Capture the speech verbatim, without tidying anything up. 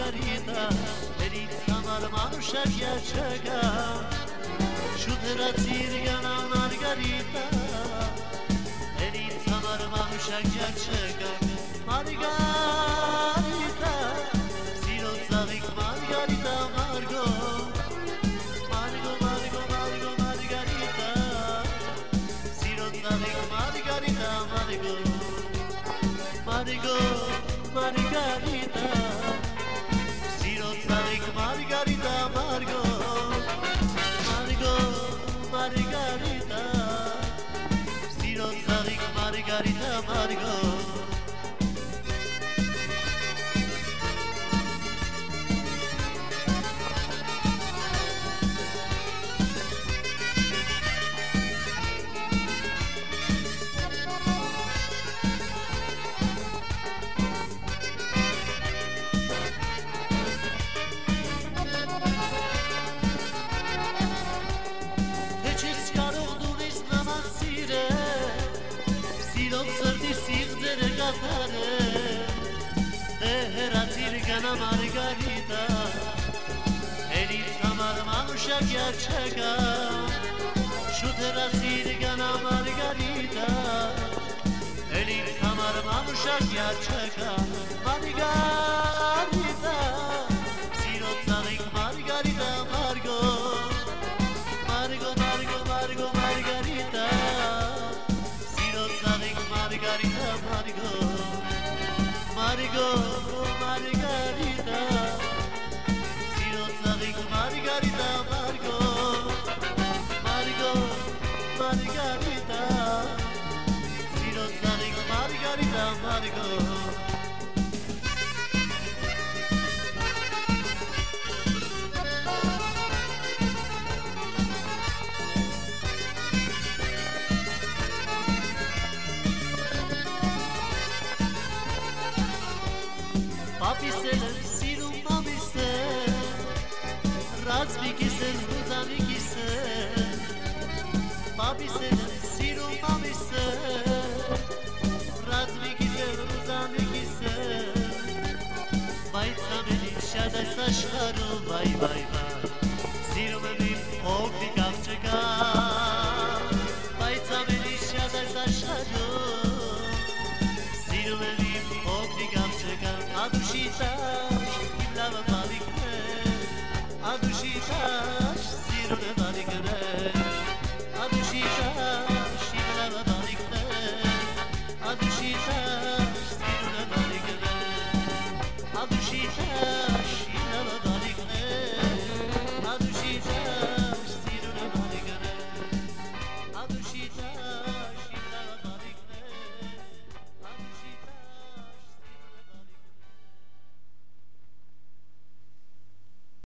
Margarita, Elit Samar Manusha Gerçeka, Şutera Tirgana Margarita, Elit Samar Manusha Gerçeka, Margarita, Siro Zavik Margarita Margo, Margo Margo Margo Margarita, Siro Zavik Margarita Margo, Margo Margarita, Siro Zavik Margarita Margo, Margo Margarita, Siro Zavik Margarita Margo. Tirgana Margarita, Elit Samar Manusha Gerçeka, Şutera Tirgana Margarita, Elit Samar Manusha Gerçeka, Margarita, Siro Zavik Margarita Margo, Margo Margo Margo Margarita, Siro Zavik Margarita Margo, Margo Margarita, Siro Zavik Margarita Margo, Margo Margarita, Siro Zavik Margarita Margo. Papisel, sirum papisel, razbikisel, ruzamikisel. Papisel, sirum papisel, razbikisel, ruzamikisel. Vay tsameli şada saçları vay vay vay. Sirum evim okli kapçaka. Vay tsameli şada saçları. Sirum evim okli kapçaka. Adushitash, Lava Balikne, Adushitash, Sirune Balikne, Adushitash, Lava Balikne, Adushitash, Sirune Balikne, Adushitash, Lava Balikne, Adushitash.